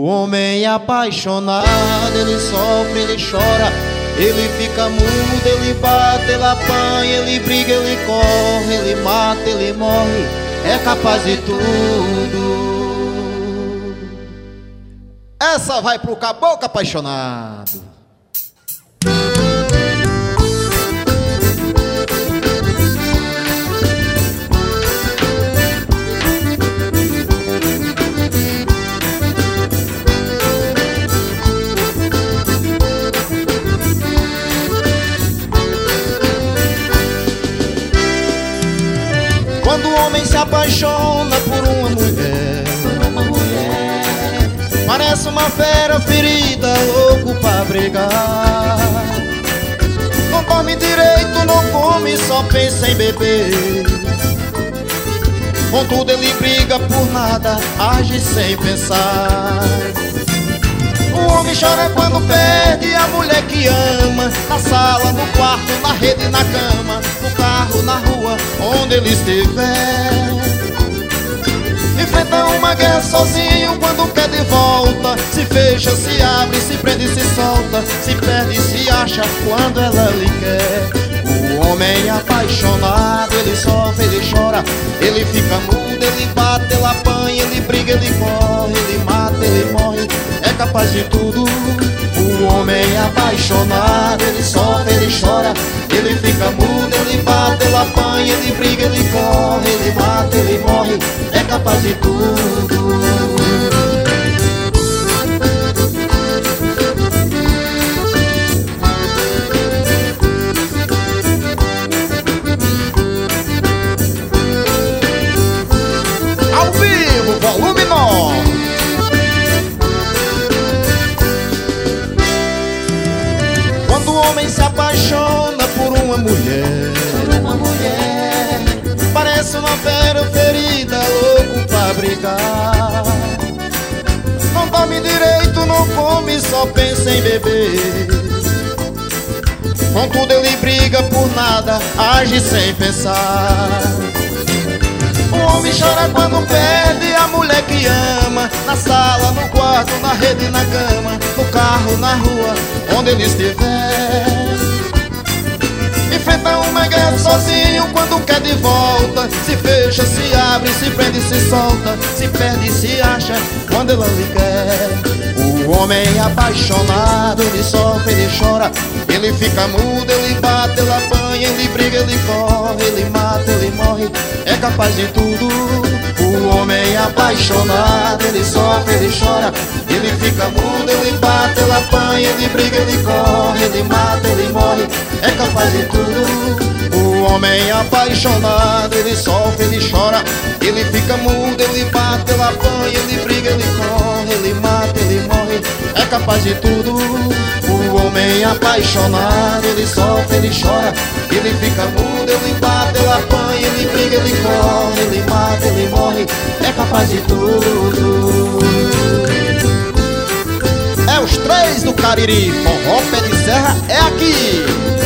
homem apaixonado, ele sofre, ele chora, ele fica mudo, ele bate, ele apanha, ele briga, ele corre, ele mata, ele morre, é capaz de tudo. Essa vai pro caboclo apaixonado. Quando o homem se apaixona por uma mulher, parece uma fera ferida, louco pra brigar. Não dorme direito, não come, só pensa em beber. Contudo ele briga por nada, age sem pensar. O homem chora quando perde a mulher que ama, na sala, no quarto, na rede, na cama, no carro, na rua, onde ele estiver. Enfrenta uma guerra sozinho quando quer de volta. Se fecha, se abre, se prende, se solta, se perde, se acha quando ela lhe quer. O homem apaixonado, ele sofre, ele chora, ele fica mudo, ele bate, ele apanha, ele briga, ele corre, ele mata, ele morre, é capaz de tudo. O homem apaixonado, ele sofre, ele chora, ele fica mudo, ele bate, ele apanha, ele briga, ele corre, ele mata, ele morre, é capaz de tudo. Ao vivo, volume 9. Quando o homem se apaixona por uma mulher, parece uma fera ferida, louco pra brigar. Não dorme direito, não come, só pensa em beber. Contudo ele briga por nada, age sem pensar. O homem chora quando perde a mulher que ama, na sala, no quarto, na rede, na cama, no carro, na rua, onde ele estiver. Enfrenta uma guerra sozinho quando quer de volta. Se fecha, se abre, se prende, se solta, se perde, se acha quando ela lhe quer. O homem apaixonado, ele sofre, ele chora, ele fica mudo, ele bate, ele apanha, ele briga, ele corre, ele mata, ele morre, é capaz de tudo. O homem apaixonado, ele sofre, ele chora, ele fica mudo, ele bate, ele apanha, ele briga, ele corre, ele mata, ele morre, é capaz de tudo. O homem apaixonado, ele sofre, ele chora, ele fica mudo, ele bate, ele apanha, ele briga, ele corre, ele mata, ele morre, é capaz de tudo. O homem apaixonado, ele sofre, ele chora, ele fica mudo, ele bate, ele apanha, ele briga, ele corre, ele mata, ele morre, é capaz de tudo. É os três do Cariri, forró pé de serra é aqui.